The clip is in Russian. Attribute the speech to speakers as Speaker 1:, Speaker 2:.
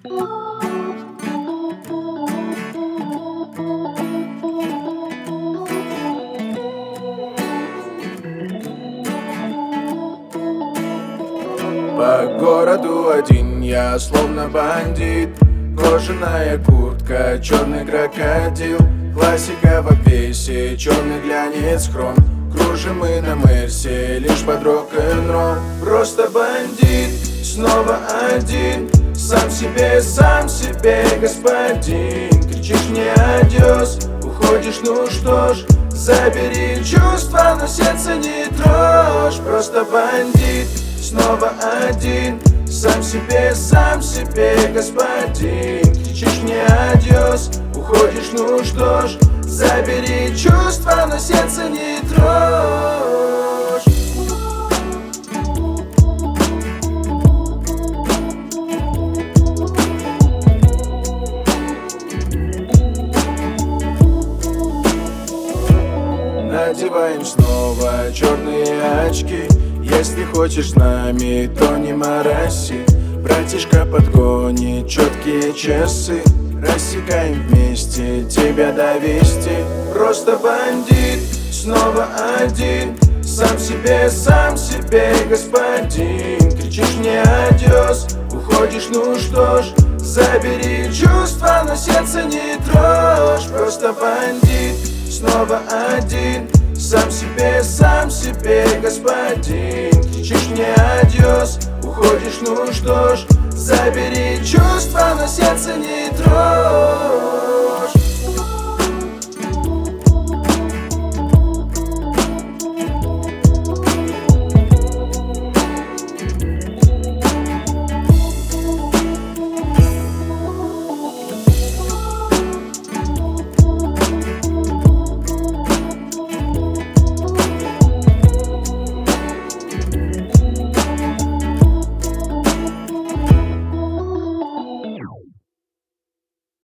Speaker 1: По городу один я словно бандит. Кожаная куртка, черный крокодил. Классика в обвесе, черный глянец хром. Кружим мы на Мерсе, лишь под рок-н-ролл. Просто бандит, снова один. Сам себе господин. Кричишь мне адьос, уходишь, ну что ж. Забери чувства, но сердце не трожь. Просто бандит, снова один. Сам себе господин. Кричишь мне адьос, уходишь, ну что ж. Забери чувства, но сердце не трожь. Надеваем снова черные очки. Если хочешь с нами, то не мороси. Братишка подгонит четкие часы. Рассекаем вместе, тебя довести. Просто бандит, снова один. Сам себе господин. Кричишь мне адьос, уходишь, ну что ж. Забери чувства, но сердце не трожь. Просто бандит, снова один. Сам себе господин. Кричишь мне адьос, уходишь, ну что ж. Забери чувства, но сердце не трожь.